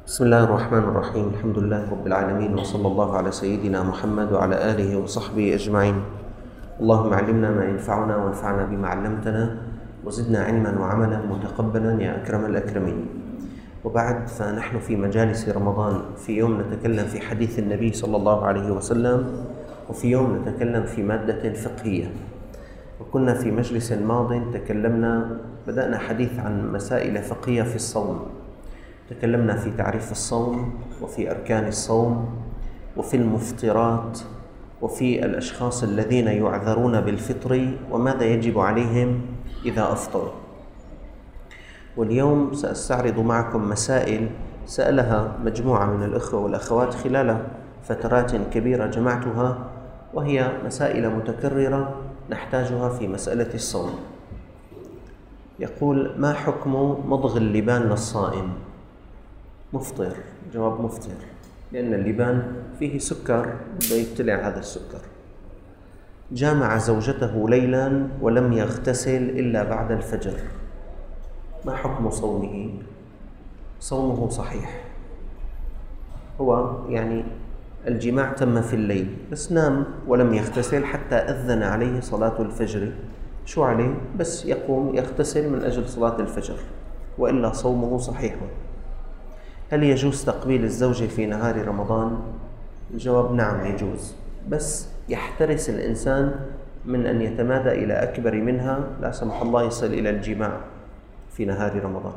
بسم الله الرحمن الرحيم. الحمد لله رب العالمين، وصلى الله على سيدنا محمد وعلى آله وصحبه أجمعين. اللهم علمنا ما ينفعنا وانفعنا بما علمتنا، وزدنا علما وعملا متقبلا يا أكرم الأكرمين. وبعد، فنحن في مجالس رمضان، في يوم نتكلم في حديث النبي صلى الله عليه وسلم، وفي يوم نتكلم في مادة فقهية. وكنا في مجلس ماض بدأنا حديث عن مسائل فقهية في الصوم. تكلمنا في تعريف الصوم، وفي أركان الصوم، وفي المفطرات، وفي الأشخاص الذين يعذرون بالفطر وماذا يجب عليهم إذا أفطروا. واليوم سأستعرض معكم مسائل سألها مجموعة من الأخوة والأخوات خلال فترات كبيرة جمعتها، وهي مسائل متكررة نحتاجها في مسألة الصوم. يقول: ما حكم مضغ اللبان للصائم؟ مفطر. جواب: مفطر، لأن اللبان فيه سكر بيبتلع هذا السكر. جامع زوجته ليلا ولم يغتسل إلا بعد الفجر، ما حكم صومه؟ صومه صحيح. هو الجماع تم في الليل، بس نام ولم يغتسل حتى أذن عليه صلاة الفجر. شو عليه؟ بس يقوم يغتسل من أجل صلاة الفجر، وإلا صومه صحيح. هل يجوز تقبيل الزوجة في نهار رمضان؟ الجواب: نعم يجوز، بس يحترس الإنسان من أن يتمادى إلى أكبر منها، لا سمح الله يصل إلى الجماع في نهار رمضان.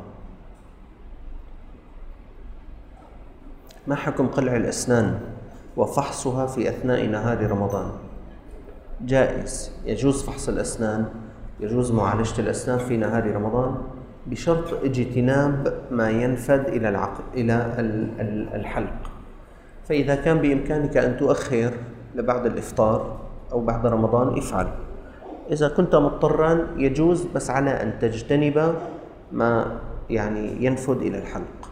ما حكم قلع الأسنان وفحصها في أثناء نهار رمضان؟ جائز، يجوز فحص الأسنان، يجوز معالجة الأسنان في نهار رمضان، بشرط اجتناب ما ينفد إلى الحلق. فإذا كان بإمكانك أن تؤخر لبعد الإفطار أو بعد رمضان افعل. إذا كنت مضطرا يجوز، بس على أن تجتنب ما ينفد إلى الحلق.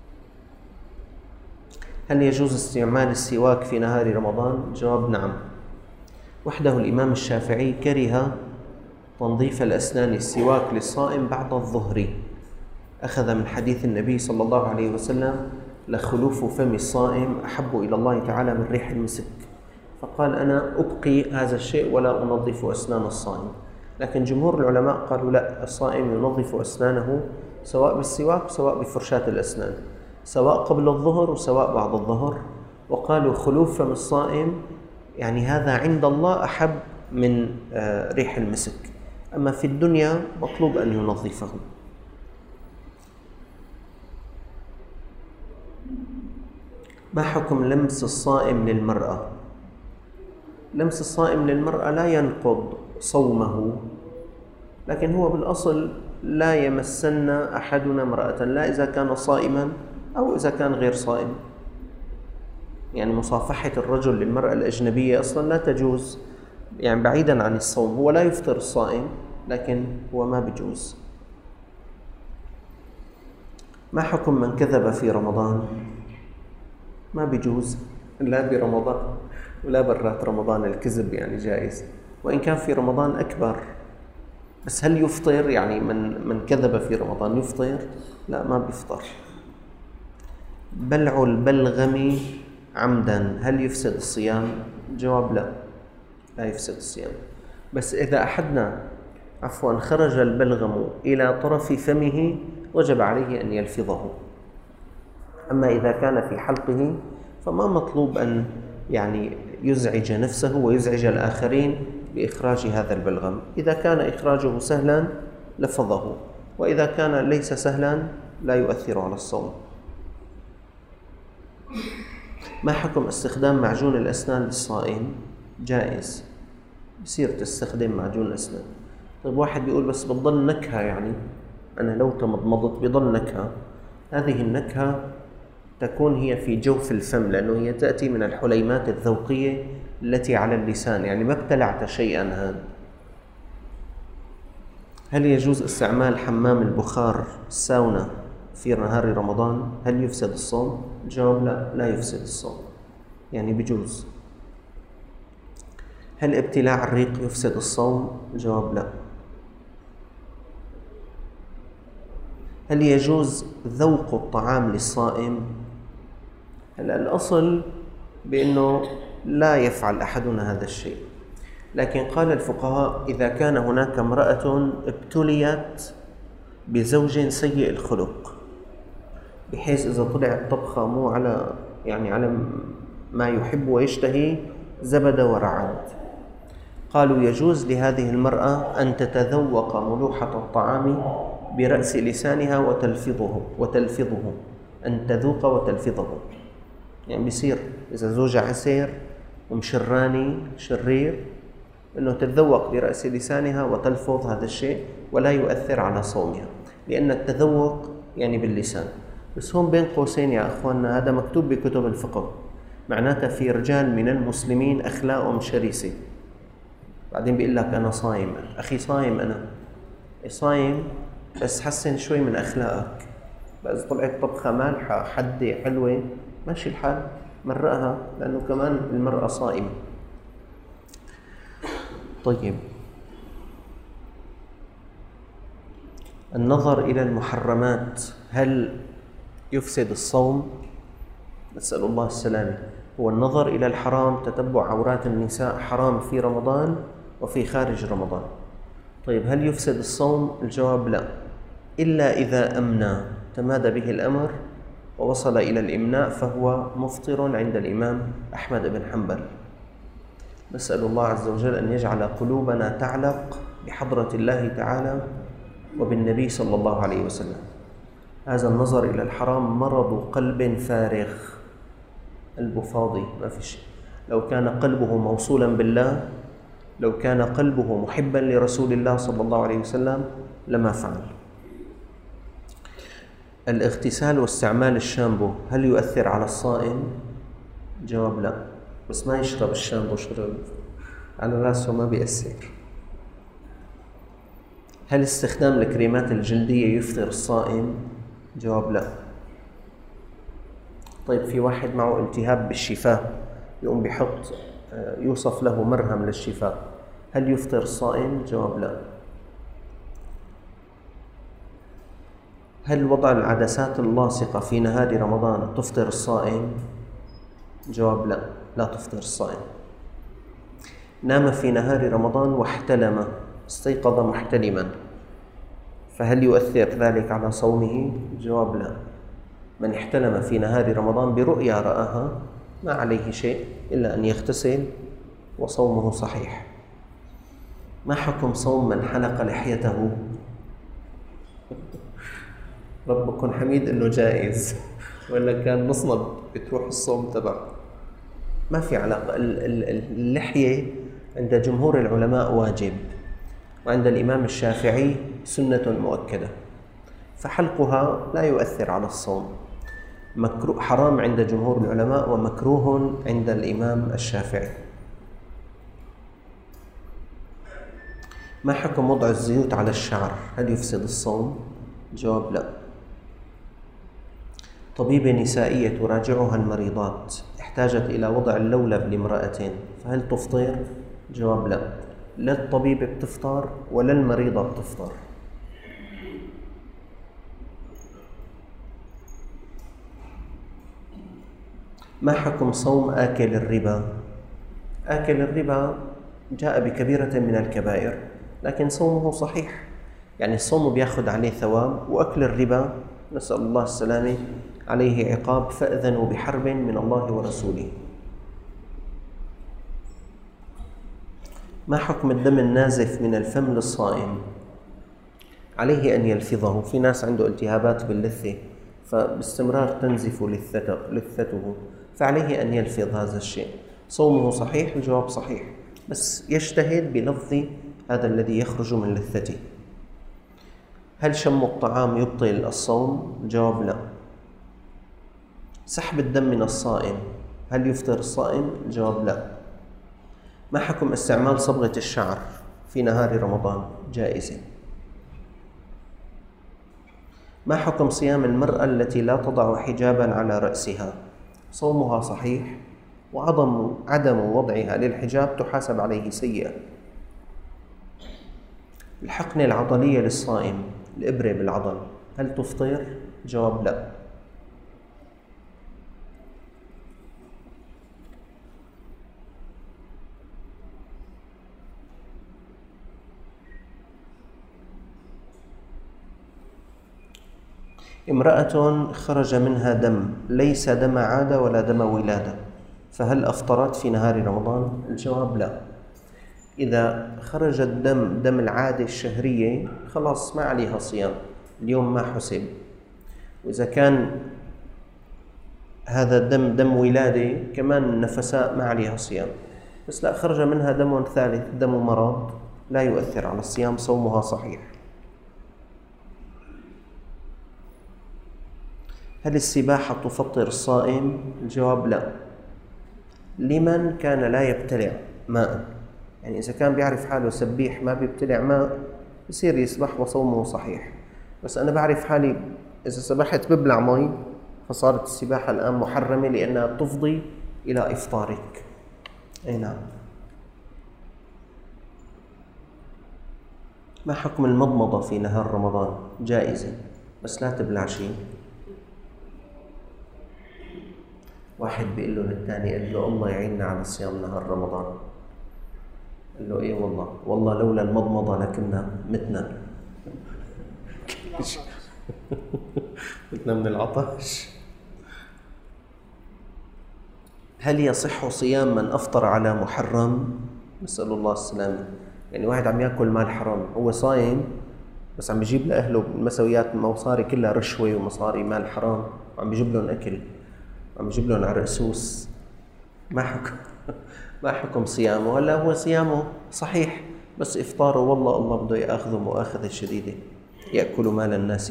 هل يجوز استعمال السواك في نهار رمضان؟ الجواب: نعم. وحده الإمام الشافعي كره تنظيف الأسنان السواك للصائم بعد الظهر، أخذ من حديث النبي صلى الله عليه وسلم: لخلوف فم الصائم أحب إلى الله تعالى من ريح المسك. فقال: أنا أبقي هذا الشيء ولا أنظف أسنان الصائم. لكن جمهور العلماء قالوا لا، الصائم ينظف أسنانه سواء بالسواك وسواء بفرشاة الأسنان، سواء قبل الظهر وسواء بعد الظهر. وقالوا خلوف فم الصائم هذا عند الله أحب من ريح المسك، أما في الدنيا مطلوب أن ينظفه. ما حكم لمس الصائم للمرأة؟ لمس الصائم للمرأة لا ينقض صومه، لكن هو بالأصل لا يمسن أحدنا امرأة، لا إذا كان صائما أو إذا كان غير صائم. مصافحة الرجل للمرأة الأجنبية أصلا لا تجوز، بعيدا عن الصوم. هو لا يفطر الصائم، لكن هو ما بيجوز. ما حكم من كذب في رمضان؟ ما بيجوز، لا برمضان ولا برات رمضان. الكذب جائز، وإن كان في رمضان أكبر. بس هل يفطر؟ من كذب في رمضان يفطر؟ لا، ما بيفطر. بلع البلغم عمدا هل يفسد الصيام؟ الجواب: لا، لا يفسد الصيام. بس إذا خرج البلغم إلى طرف فمه وجب عليه أن يلفظه. أما إذا كان في حلقه فما مطلوب أن يزعج نفسه ويزعج الآخرين بإخراج هذا البلغم. إذا كان إخراجه سهلا لفظه، وإذا كان ليس سهلا لا يؤثر على الصوم. ما حكم استخدام معجون الأسنان للصائم؟ جائز، بصير تستخدم معجون الأسنان. طيب، واحد بيقول بس بتضل نكهة، أنا لو تمضمضت بضل نكهة. هذه النكهة تكون هي في جوف الفم، لأنه هي تأتي من الحليمات الذوقية التي على اللسان، ما ابتلعت شيئا هذا. هل يجوز استعمال حمام البخار الساونا في نهار رمضان؟ هل يفسد الصوم؟ الجواب: لا، لا يفسد الصوم، بجوز. هل ابتلاع الريق يفسد الصوم؟ الجواب: لا. هل يجوز ذوق الطعام للصائم؟ هلا الأصل بأنه لا يفعل أحدنا هذا الشيء، لكن قال الفقهاء إذا كان هناك امرأة ابتليت بزوج سيء الخلق، بحيث إذا طلعت طبخة مو على على ما يحب ويشتهي زبد ورعد، قالوا يجوز لهذه المرأة أن تتذوق ملوحة الطعام برأس لسانها وتلفظه أن تذوق وتلفظه. يعني بيصير إذا زوجها عسير ومشراني شرير أنه تتذوق برأس لسانها وتلفظ هذا الشيء ولا يؤثر على صومها، لأن التذوق باللسان. بس هون بين قوسين يا أخواننا هذا مكتوب بكتب الفقه، معناته في رجال من المسلمين أخلاقهم شرسة، بعدين بيقول لك أنا صايم. أخي صايم، أنا صايم بس حسن شوي من أخلاقك. بس طلعت طبخة مالحة حدة حلوة ماشي الحال، مرقها، لأنه كمان المرأة صائمة. طيب، النظر إلى المحرمات هل يفسد الصوم؟ نسأل الله السلامة. هو النظر إلى الحرام، تتبع عورات النساء، حرام في رمضان وفي خارج رمضان. طيب هل يفسد الصوم؟ الجواب لا، إلا إذا أمنى، تمادى به الأمر ووصل إلى الإمناء فهو مفطر عند الإمام أحمد بن حنبل. نسأل الله عز وجل أن يجعل قلوبنا تعلق بحضرة الله تعالى وبالنبي صلى الله عليه وسلم. هذا النظر إلى الحرام مرض قلب فارغ، قلبه فاضي، ما في شيء. لو كان قلبه موصولا بالله، لو كان قلبه محبا لرسول الله صلى الله عليه وسلم لما فعل. الاغتسال واستعمال الشامبو هل يؤثر على الصائم؟ جواب لا، بس ما يشرب الشامبو شرب على راسه ما بيأثر. هل استخدام الكريمات الجلدية يفطر الصائم؟ جواب لا. طيب في واحد معه التهاب بالشفاه يقوم بحط يوصف له مرهم للشفاء، هل يفطر الصائم؟ جواب لا. هل وضع العدسات اللاصقة في نهار رمضان تفطر الصائم؟ جواب لا، لا تفطر الصائم. نام في نهار رمضان واحتلم، استيقظ محتلما، فهل يؤثر ذلك على صومه؟ جواب لا. من احتلم في نهار رمضان برؤيا رآها ما عليه شيء إلا أن يغتسل وصومه صحيح. ما حكم صوم من حلق لحيته؟ ربكم حميد إنه جائز، ولا كان مصنب بتروح الصوم تبعه. ما في علاقة. اللحية عند جمهور العلماء واجب، وعند الإمام الشافعي سنة مؤكدة، فحلقها لا يؤثر على الصوم. مكروه حرام عند جمهور العلماء ومكروه عند الإمام الشافعي. ما حكم وضع الزيوت على الشعر؟ هل يفسد الصوم؟ جواب لا. طبيبة نسائية تراجعها المريضات احتاجت إلى وضع اللولب لامرأة، فهل تفطر؟ جواب لا، لا الطبيبة بتفطر ولا المريضة بتفطر. ما حكم صوم آكل الربا؟ آكل الربا جاء بكبيرة من الكبائر، لكن صومه صحيح، يعني الصوم بياخذ عليه ثواب، وأكل الربا نسأل الله السلامة عليه عقاب، فأذنوا بحرب من الله ورسوله. ما حكم الدم النازف من الفم للصائم؟ عليه أن يلفظه. في ناس عنده التهابات باللثة فباستمرار تنزف لثته، فعليه أن يلفظ هذا الشيء. صومه صحيح؟ الجواب صحيح، بس يجتهد بلفظ هذا الذي يخرج من لثته. هل شم الطعام يبطل الصوم؟ الجواب لا. سحب الدم من الصائم هل يفطر الصائم؟ الجواب لا. ما حكم استعمال صبغة الشعر في نهار رمضان؟ جائزة. ما حكم صيام المرأة التي لا تضع حجابا على رأسها؟ صومها صحيح، وعدم وضعها للحجاب تحاسب عليه سيئة. الحقنة العضلية للصائم، الإبرة بالعضل، هل تفطر؟ جواب لا. امرأة خرج منها دم ليس دم عادة ولا دم ولادة، فهل أفطرت في نهار رمضان؟ الجواب لا. إذا خرج الدم دم العادة الشهرية خلاص ما عليها صيام، اليوم ما حسب. وإذا كان هذا الدم دم ولادة كمان النفساء ما عليها صيام. بس لا، خرج منها دم ثالث دم مرض لا يؤثر على الصيام، صومها صحيح. هل السباحة تفطر الصائم؟ الجواب لا، لمن كان لا يبتلع ماء. يعني إذا كان بيعرف حاله سبيح ما بيبتلع ماء بصير يسبح وصومه صحيح. بس أنا بعرف حالي إذا سبحت ببلع مي فصارت السباحة الآن محرمة لأنها تفضي إلى إفطارك. أي نعم. ما حكم المضمضة في نهار رمضان؟ جائزة بس لا تبلع شيء. واحد بيقول له للثاني، قال له الله يعيننا على صيام نهار رمضان. قال له ايه والله لولا المضمضة لكنا متنا متنا من العطش. هل يصح صيام من أفطر على محرم؟ نسأل الله السلامة. يعني واحد عم يأكل مال حرام، هو صايم بس عم بيجيب لأهله المسويات مصاري كلها رشوة ومصاري مال حرام، وعم بيجيب لهم أكل، عم بيجيب لهم عرقسوس. ما حكم صيامه؟ ولا هو صيامه صحيح بس إفطاره والله الله بده يأخذه مؤاخذة شديدة، يأكل مال الناس.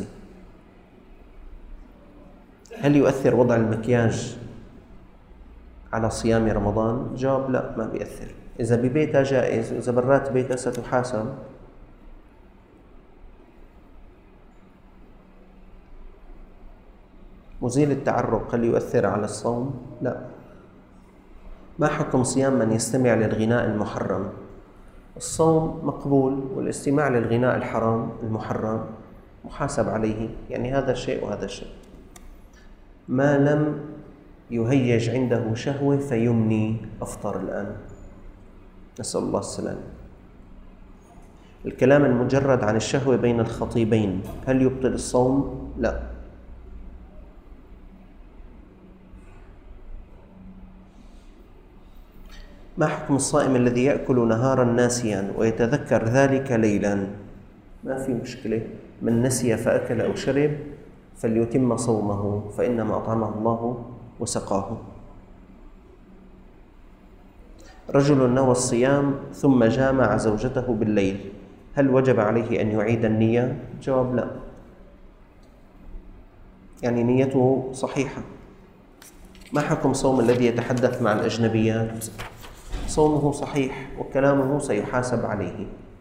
هل يؤثر وضع المكياج على صيام رمضان؟ جواب لا، ما بيأثر. إذا ببيتها جائز، إذا برات بيتها ستحاسب. مزيل التعرق هل يؤثر على الصوم؟ لا. ما حكم صيام من يستمع للغناء المحرم؟ الصوم مقبول والاستماع للغناء الحرام المحرم محاسب عليه، يعني هذا الشيء وهذا الشيء. ما لم يهيج عنده شهوة فيمني، أفطر الآن، نسأل الله السلامة. الكلام المجرد عن الشهوة بين الخطيبين هل يبطل الصوم؟ لا. ما حكم الصائم الذي يأكل نهارا ناسيا ويتذكر ذلك ليلا؟ ما في مشكلة، من نسي فأكل أو شرب فليتم صومه فإنما أطعمه الله وسقاه. رجل نوى الصيام ثم جامع زوجته بالليل، هل وجب عليه أن يعيد النية؟ جواب لا، يعني نيته صحيحة. ما حكم صوم الذي يتحدث مع الأجنبيات؟ صومه صحيح وكلامه سيحاسب عليه.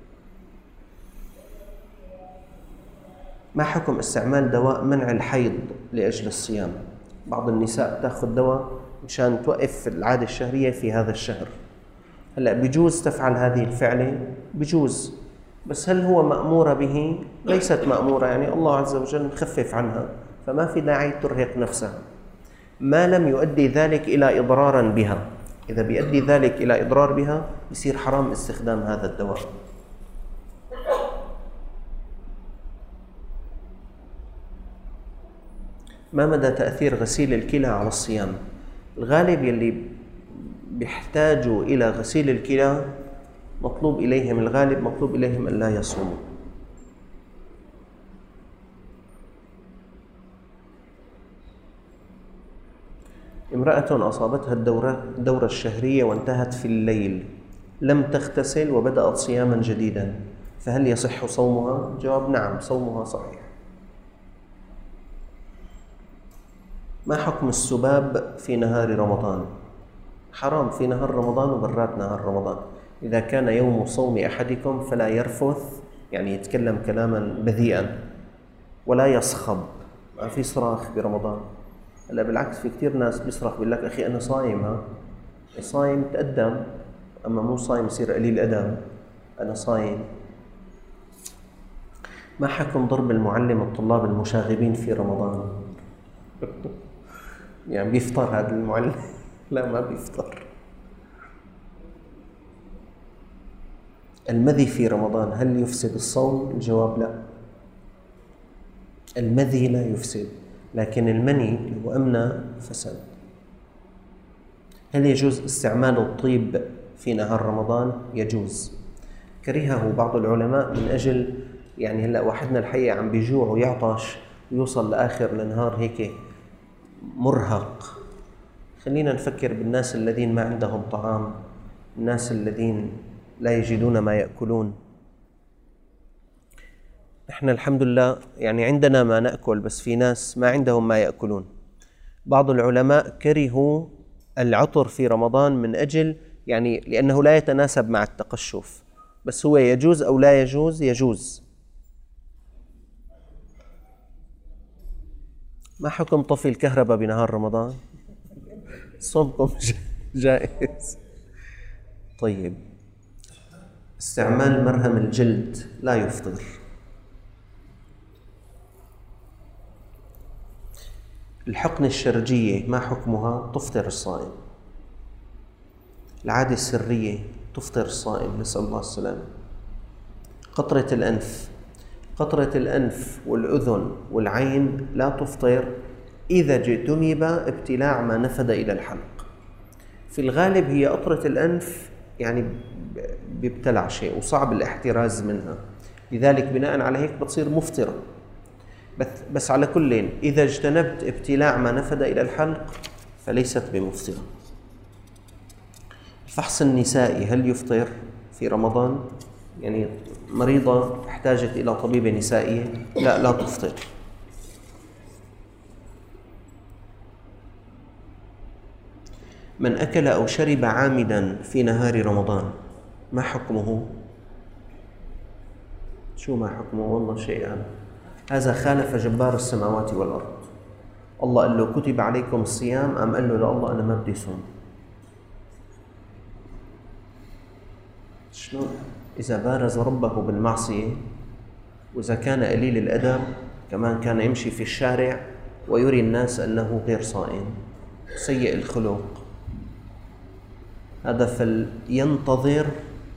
ما حكم استعمال دواء منع الحيض لأجل الصيام؟ بعض النساء تأخذ دواء مشان توقف العادة الشهرية في هذا الشهر. هلأ بجوز تفعل هذه الفعلة، بجوز، بس هل هو مأمورة به؟ ليست مأمورة، يعني الله عز وجل خفف عنها، فما في داعي ترهق نفسها ما لم يؤدي ذلك إلى إضرار بها. إذا بيؤدي ذلك إلى إضرار بها يصير حرام استخدام هذا الدواء. ما مدى تأثير غسيل الكلى على الصيام؟ الغالب يلي بيحتاجوا إلى غسيل الكلى مطلوب إليهم، الغالب مطلوب إليهم أن لا يصوموا. امرأة أصابتها الدورة الشهرية وانتهت في الليل، لم تغتسل وبدأت صياما جديدا، فهل يصح صومها؟ جواب نعم، صومها صحيح. ما حكم السباب في نهار رمضان؟ حرام في نهار رمضان وبرات نهار رمضان. إذا كان يوم صوم أحدكم فلا يرفث، يعني يتكلم كلاما بذيئا، ولا يصخب، ما في صراخ برمضان. هلا بالعكس في كثير ناس بيصرخ بيقول لك أخي أنا صايم، صايم تقدم، أما مو صايم يصير قليل أدب. أنا صايم. ما حكم ضرب المعلم الطلاب المشاغبين في رمضان؟ يعني بيفطر هذا المعلم؟ لا ما بيفطر. المذي في رمضان هل يفسد الصوم؟ الجواب لا. المذي لا يفسد، لكن المني لو أمنى فسد. هل يجوز استعمال الطيب في نهار رمضان؟ يجوز. كرهه بعض العلماء من أجل يعني هلأ واحدنا الحقيقة عم بيجوع ويعطش ويوصل لآخر النهار هيك مرهق. خلينا نفكر بالناس الذين ما عندهم طعام، الناس الذين لا يجدون ما يأكلون. نحن الحمد لله يعني عندنا ما نأكل، بس في ناس ما عندهم ما يأكلون. بعض العلماء كرهوا العطر في رمضان من أجل يعني لأنه لا يتناسب مع التقشف، بس هو يجوز أو لا يجوز؟ يجوز. ما حكم طفي الكهرباء بنهار رمضان؟ صومكم جائز. طيب، استعمال مرهم الجلد لا يفطر. الحقنة الشرجية ما حكمها؟ تفطر الصائم. العادة السرية تفطر الصائم، نسأل الله السلامة. قطرة الأنف، قطرة الأنف والأذن والعين لا تفطر إذا اجتنب ابتلاع ما نفد إلى الحلق. في الغالب هي قطرة الأنف يعني بيبتلع شيء وصعب الاحتراز منها، لذلك بناء على هيك بتصير مفطرة. بس على كل إذا اجتنبت ابتلاع ما نفد إلى الحلق فليست بمفطرة. الفحص النسائي هل يفطر في رمضان؟ يعني مريضة احتاجت إلى طبيبة نسائية؟ لا تفطر. من أكل أو شرب عامدا في نهار رمضان ما حكمه؟ شو ما حكمه؟ والله شيئا. هذا خالف جبار السماوات والأرض. الله قال له كتب عليكم الصيام، أم قال له لا الله أنا ما بدي صوم؟ شلون؟ إذا بارز ربه بالمعصية، وإذا كان قليل الأدب كمان كان يمشي في الشارع ويري الناس أنه غير صائم، سيء الخلق، هذا فلينتظر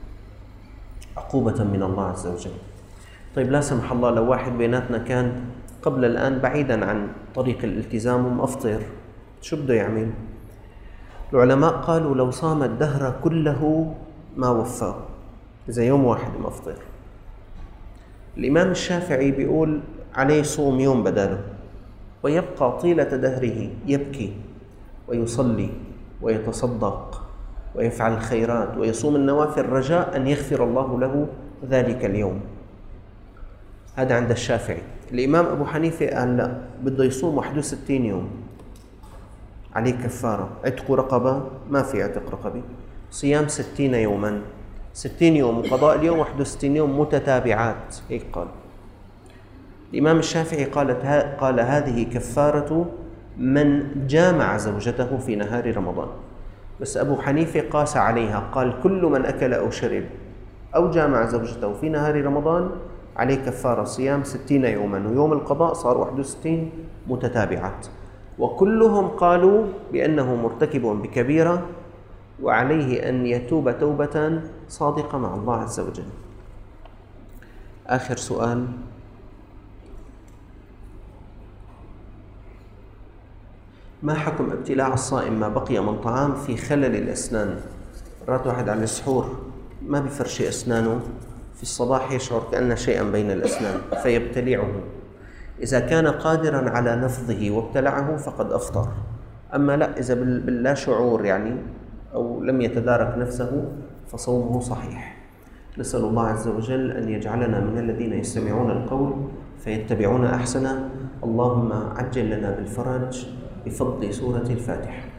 عقوبة من الله عز وجل. طيب لا سمح الله لو واحد بيناتنا كان قبل الآن بعيدا عن طريق الالتزام ومفطر، شو بده يعمل؟ العلماء قالوا لو صام الدهر كله ما وفاه، إذا يوم واحد مفطر. الإمام الشافعي بيقول عليه صوم يوم بداله، ويبقى طيلة دهره يبكي ويصلي ويتصدق ويفعل الخيرات ويصوم النوافل رجاء أن يغفر الله له ذلك اليوم. هذا عند الشافعي. الإمام أبو حنيفة قال لا، بده يصوم 61 يوم، عليه كفارة، عتق رقبة، ما في عتق رقبة، صيام 60 يوما، 60 يوم وقضاء اليوم 61 يوم متتابعات، هيك قال. الإمام الشافعي قال هذه كفارة من جامع زوجته في نهار رمضان. بس أبو حنيفة قاس عليها، قال كل من أكل أو شرب أو جامع زوجته في نهار رمضان عليه كفارة صيام 60 يوما، ويوم القضاء صار 61 متتابعات. وكلهم قالوا بأنه مرتكب بكبيرة وعليه أن يتوب توبة صادقة مع الله عز وجل. آخر سؤال: ما حكم ابتلاع الصائم ما بقي من طعام في خلل الأسنان؟ مرات واحد على السحور ما بفرشي أسنانه، في الصباح يشعر كأن شيئا بين الأسنان فيبتلعه. إذا كان قادرا على نفضه وابتلعه فقد أفطر. أما لا، إذا باللا شعور يعني أو لم يتدارك نفسه فصومه صحيح. نسأل الله عز وجل أن يجعلنا من الذين يستمعون القول فيتبعون أحسنه. اللهم عجل لنا بالفرج بفضل سورة الفاتحة.